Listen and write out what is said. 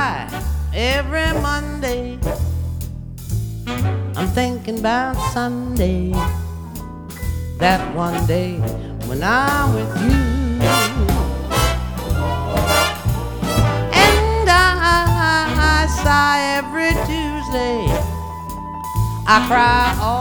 sigh every Monday. I'm thinking about Sunday, that one day when I'm with you. And I sigh every Tuesday, I cry all